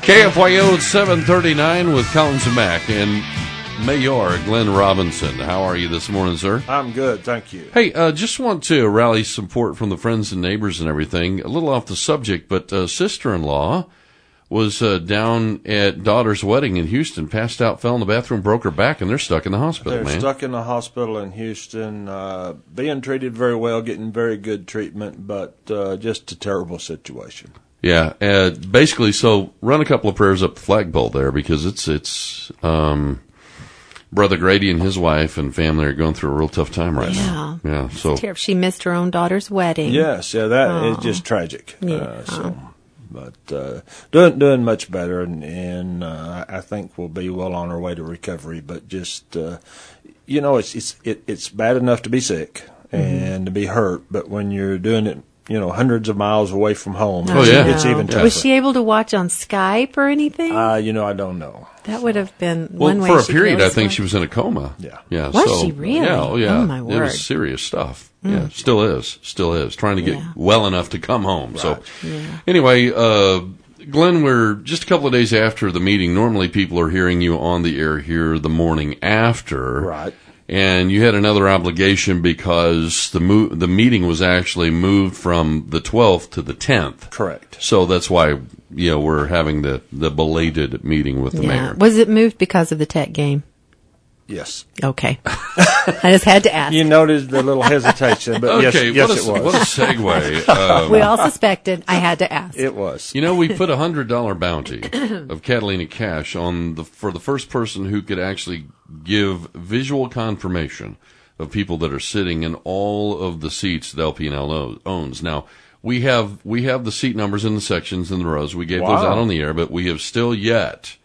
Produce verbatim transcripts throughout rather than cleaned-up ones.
K F Y O seven thirty-nine with Collins and Mack and Mayor Glenn Robinson. How are you this morning, sir? I'm good, thank you. Hey, uh, just want to rally support from the friends and neighbors and everything. A little off the subject, but uh, sister-in-law was uh, down at daughter's wedding in Houston, passed out, fell in the bathroom, broke her back, and they're stuck in the hospital, They're man. stuck in the hospital in Houston, uh, being treated very well, getting very good treatment, but uh, just a terrible situation. Yeah, uh, basically, so run a couple of prayers up the flagpole there because it's it's um, Brother Grady and his wife and family are going through a real tough time right yeah. now. Yeah, so terrible. She missed her own daughter's wedding. Yes, yeah, that oh. is just tragic. Yeah. Uh, so, but uh, doing doing much better, and, and uh, I think we'll be well on our way to recovery. But just uh, you know, it's it's it, it's bad enough to be sick and mm-hmm. to be hurt, but when you're doing it, you know, hundreds of miles away from home. Oh, yeah. It's even tougher. Was she able to watch on Skype or anything? Uh, you know, I don't know. That would have been well, one way. for a she period, I could think she was in a coma. Yeah. Yeah. Was so, she really? Yeah, oh, yeah. Oh, my It word. was serious stuff. Mm. Yeah, still is. Still is. Trying to get Yeah. well enough to come home. Right. So, Yeah. anyway, uh, Glenn, we're just a couple of days after the meeting. Normally, people are hearing you on the air here the morning after. Right. And you had another obligation because the mo- the meeting was actually moved from the twelfth to the tenth. Correct. So that's why, you know, we're having the, the belated meeting with the Yeah. mayor. Was it moved because of the Tech game? Yes. Okay. I just had to ask. You noticed the little hesitation, but Okay, yes, yes what, a, it was. what a segue. Um, We all suspected. I had to ask. It was. You know, we put a hundred dollar bounty of Catalina cash on the for the first person who could actually give visual confirmation of people that are sitting in all of the seats that L P N L owns. Now we have we have the seat numbers in the sections and the rows. We gave Wow. those out on the air, but we have still yet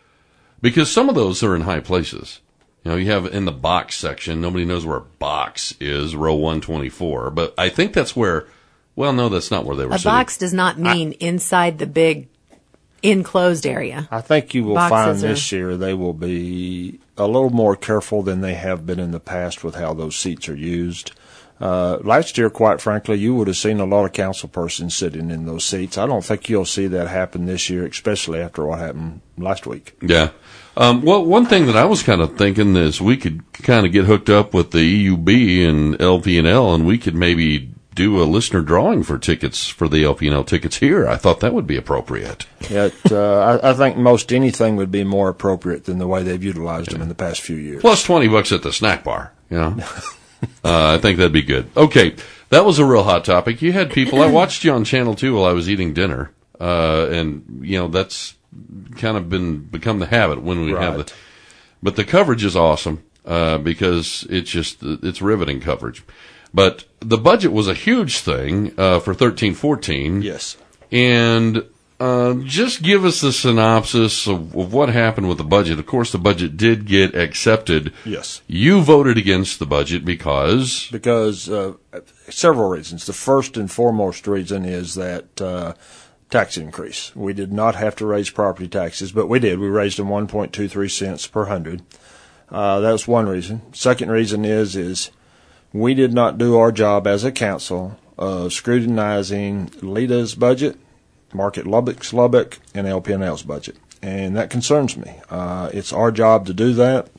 because some of those are in high places. You know, you have in the box section. Nobody knows where box is, row one twenty-four. But I think that's where. Well, no, that's not where they were A sitting. box does not mean I, inside the big enclosed area. I think you will Boxes find are- this year they will be a little more careful than they have been in the past with how those seats are used. Uh, last year, quite frankly, you would have seen a lot of council persons sitting in those seats. I don't think you'll see that happen this year, especially after what happened last week. Yeah. Um, well, one thing that I was kind of thinking is we could kind of get hooked up with the E U B and L P N L, and we could maybe do a listener drawing for tickets for the L P N L tickets here. I thought that would be appropriate. Yet, uh, I, I think most anything would be more appropriate than the way they've utilized them in the past few years. Plus twenty bucks at the snack bar, you know. uh, I think that'd be good. Okay, that was a real hot topic. You had people. I watched you on Channel Two while I was eating dinner, uh, and you know that's kind of been become the habit when we Right. have the. But the coverage is awesome uh, because it's just it's riveting coverage. But the budget was a huge thing uh, for thirteen fourteen. Yes. And uh, just give us the synopsis of, of what happened with the budget. Of course, the budget did get accepted. Yes. You voted against the budget because... Because uh, several reasons. The first and foremost reason is that uh, tax increase. We did not have to raise property taxes, but we did. We raised them one point two three cents per hundred. Uh, that's one reason. Second reason is is we did not do our job as a council of scrutinizing Lita's budget, Market Lubbock's Lubbock, and L P N L's budget. And that concerns me. Uh, it's our job to do that.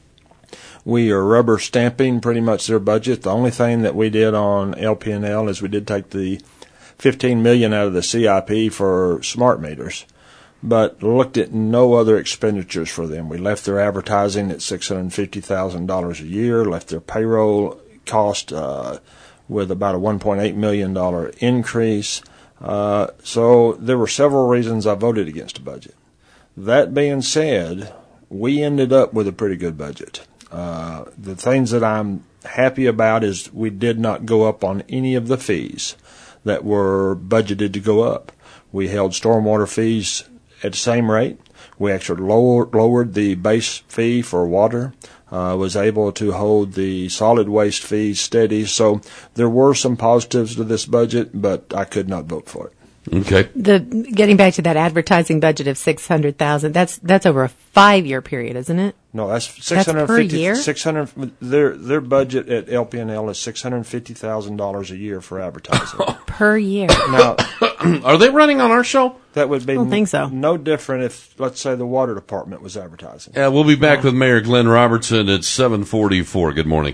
We are rubber stamping pretty much their budget. The only thing that we did on L P N L is we did take the fifteen million dollars out of the C I P for smart meters, but looked at no other expenditures for them. We left their advertising at six hundred fifty thousand dollars a year, left their payroll cost uh, with about a one point eight million dollars increase. Uh, so there were several reasons I voted against the budget. That being said, we ended up with a pretty good budget. Uh, the things that I'm happy about is we did not go up on any of the fees that were budgeted to go up. We held stormwater fees at the same rate. We actually lowered, lowered the base fee for water, uh, was able to hold the solid waste fees steady. So there were some positives to this budget, but I could not vote for it. Okay. The getting back to that advertising budget of six hundred thousand. That's that's over a five year period, isn't it? No, that's six hundred per fifty. year? Six hundred. Their their budget at L P N L is six hundred fifty thousand dollars a year for advertising. Per year. Now, Are they running on our show? That would be I don't think so. no different if, let's say, the water department was advertising. Yeah, we'll be back with Mayor Glenn Robertson at seven forty-four. Good morning.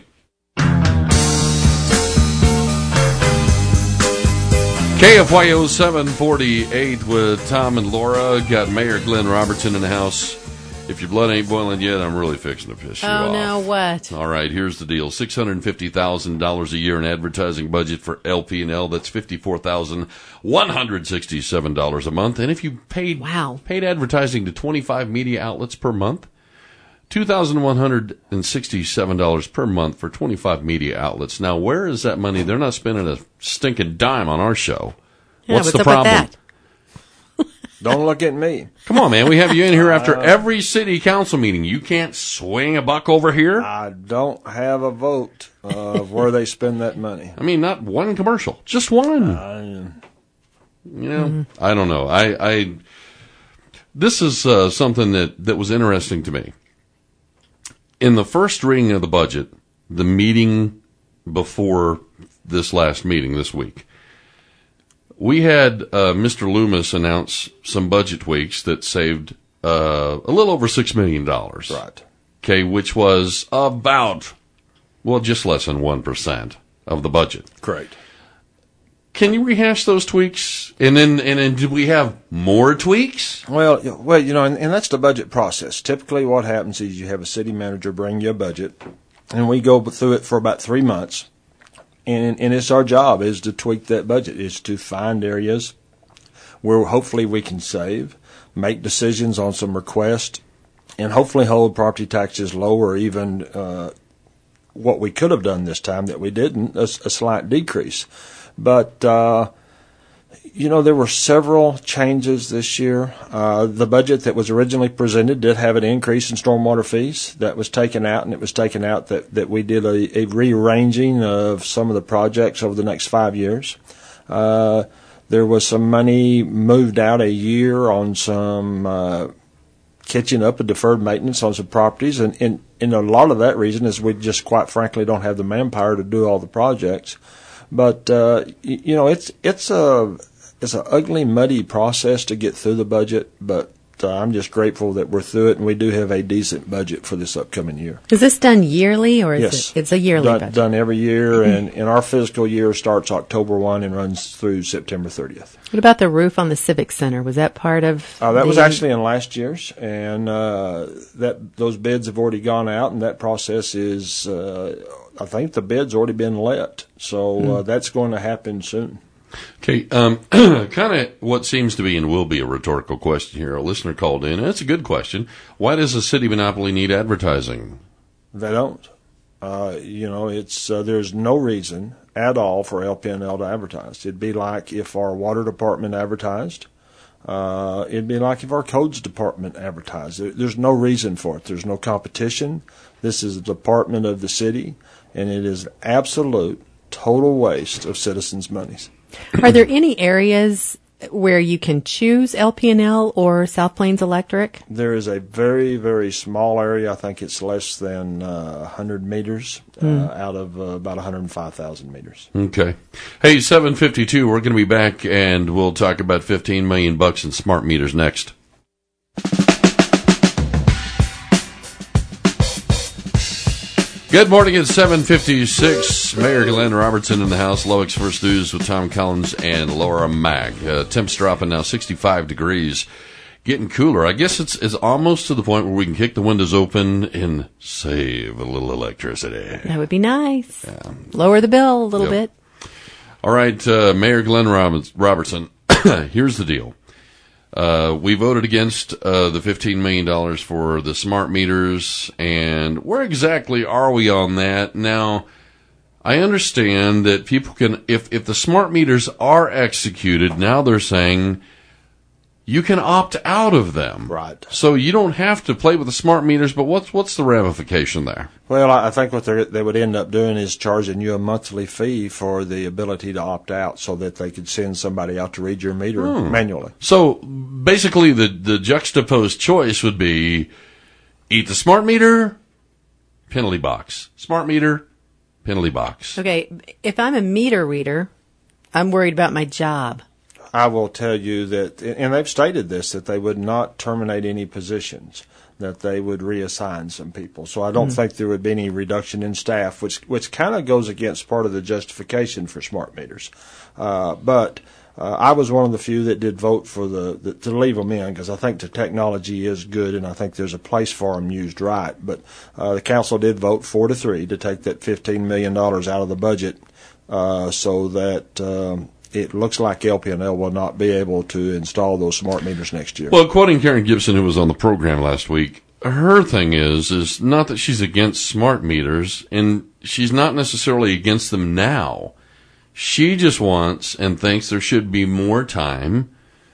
K F Y O seven forty-eight with Tom and Laura. Got Mayor Glenn Robertson in the house. If your blood ain't boiling yet, I'm really fixing to piss you oh, off. Oh, no, what? All right, here's the deal. six hundred fifty thousand dollars a year in advertising budget for L P and L. That's fifty-four thousand one hundred sixty-seven dollars a month. And if you paid wow. paid advertising to twenty-five media outlets per month, two thousand one hundred sixty-seven dollars per month for twenty-five media outlets. Now, where is that money? They're not spending a stinking dime on our show. Yeah, what's, what's the up with problem? that? Don't look at me. Come on, man. We have you in here after every city council meeting. You can't swing a buck over here? I don't have a vote of where they spend that money. I mean, not one commercial. Just one. Uh, you know, mm-hmm. I don't know. I, I This is uh, something that, that was interesting to me. In the first reading of the budget, the meeting before this last meeting this week, we had uh, Mister Loomis announce some budget tweaks that saved uh, a little over six million dollars. Right. Okay, which was about, well, just less than one percent of the budget. Correct. Can you rehash those tweaks? And then, and then do we have more tweaks? Well, well, you know, and, and that's the budget process. Typically what happens is you have a city manager bring you a budget, and we go through it for about three months. And, and it's our job is to tweak that budget, is to find areas where hopefully we can save, make decisions on some requests, and hopefully hold property taxes low or even uh, what we could have done this time that we didn't, a, a slight decrease. But, uh, you know, there were several changes this year. Uh, the budget that was originally presented did have an increase in stormwater fees. That was taken out, and it was taken out that, that we did a, a rearranging of some of the projects over the next five years. Uh, there was some money moved out a year on some uh, catching up and deferred maintenance on some properties, and, and, and a lot of that reason is we just quite frankly don't have the manpower to do all the projects. But, uh, you know, it's it's a it's an ugly, muddy process to get through the budget, but uh, I'm just grateful that we're through it, and we do have a decent budget for this upcoming year. Is this done yearly, or is yes. it? It's a yearly done, budget? Done every year, and, and our fiscal year starts October first and runs through September thirtieth. What about the roof on the Civic Center? Was that part of Uh, that the, was actually in last year's, and uh, that those bids have already gone out, and that process is, uh, I think the bid's already been let, so uh, that's going to happen soon. Okay, um, kind of what seems to be and will be a rhetorical question here. A listener called in, and it's a good question. Why does a city monopoly need advertising? They don't. Uh, you know, it's uh, there's no reason at all for L P and L to advertise. It'd be like if our water department advertised. Uh, it'd be like if our codes department advertised. There, there's no reason for it. There's no competition. This is a department of the city, and it is an absolute, total waste of citizens' monies. Are there any areas where you can choose L P and L or South Plains Electric? There is a very, very small area. I think it's less than uh, one hundred meters uh, mm. out of uh, about one hundred five thousand meters. Okay. Hey, seven fifty-two, we're going to be back, and we'll talk about fifteen million bucks in smart meters next. Good morning at seven fifty-six. Mayor Glenn Robertson in the house. Lowe's First News with Tom Collins and Laura Mag. Uh, temps dropping now sixty-five degrees. Getting cooler. I guess it's, it's almost to the point where we can kick the windows open and save a little electricity. That would be nice. Yeah. Lower the bill a little Yep. bit. All right, uh, Mayor Glenn Robertson. Here's the deal. Uh, we voted against uh, the fifteen million dollars for the smart meters, and where exactly are we on that? Now, I understand that people can, if, if the smart meters are executed, now they're saying you can opt out of them. Right. So you don't have to play with the smart meters, but what's what's the ramification there? Well, I think what they would end up doing is charging you a monthly fee for the ability to opt out so that they could send somebody out to read your meter hmm. manually. So basically the, the juxtaposed choice would be eat the smart meter, penalty box. Smart meter, penalty box. Okay, if I'm a meter reader, I'm worried about my job. I will tell you that, and they've stated this, that they would not terminate any positions, that they would reassign some people. So I don't mm-hmm. think there would be any reduction in staff, which which kind of goes against part of the justification for smart meters. Uh, but uh, I was one of the few that did vote for the, the to leave them in, because I think the technology is good and I think there's a place for them used right. But uh, the council did vote four to three to take that fifteen million dollars out of the budget, uh, so that um, it looks like L P and L will not be able to install those smart meters next year. Well, quoting Karen Gibson, who was on the program last week, her thing is, is not that she's against smart meters, and she's not necessarily against them now. She just wants and thinks there should be more time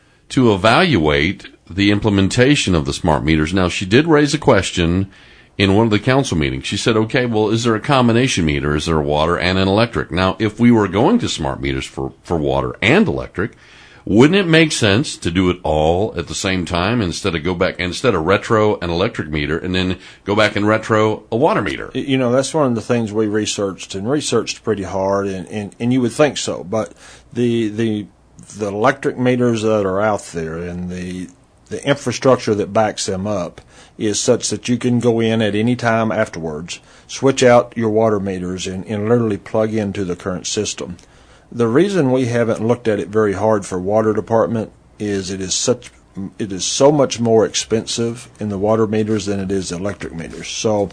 to evaluate the implementation of the smart meters. Now, she did raise a question in one of the council meetings. She said, okay, well, is there a combination meter? Is there a water and an electric? Now, if we were going to smart meters for, for water and electric, wouldn't it make sense to do it all at the same time instead of go back, instead of retro an electric meter and then go back and retro a water meter? You know, that's one of the things we researched and researched pretty hard, and, and, and you would think so. But the, the, the electric meters that are out there and the, the infrastructure that backs them up is such that you can go in at any time afterwards, switch out your water meters, and, and literally plug into the current system. The reason we haven't looked at it very hard for water department is it is such it is so much more expensive in the water meters than it is electric meters. So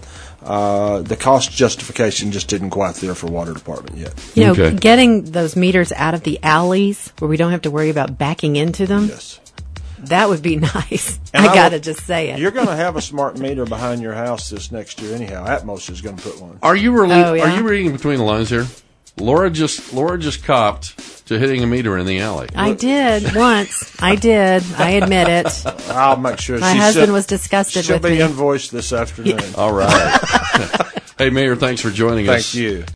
uh, the cost justification just didn't quite there for water department yet. You know, okay. Getting those meters out of the alleys where we don't have to worry about backing into them. Yes. That would be nice. And I, I got to will, just say it. You're going to have a smart meter behind your house this next year anyhow. Atmos is going to put one. Are you really, oh, yeah? Are you reading between the lines here? Laura just Laura just copped to hitting a meter in the alley. I did once. I did. I admit it. I'll make sure. My she husband should, was disgusted she'll with be me. invoiced this afternoon. All right. Hey, Mayor, thanks for joining Thank us. you.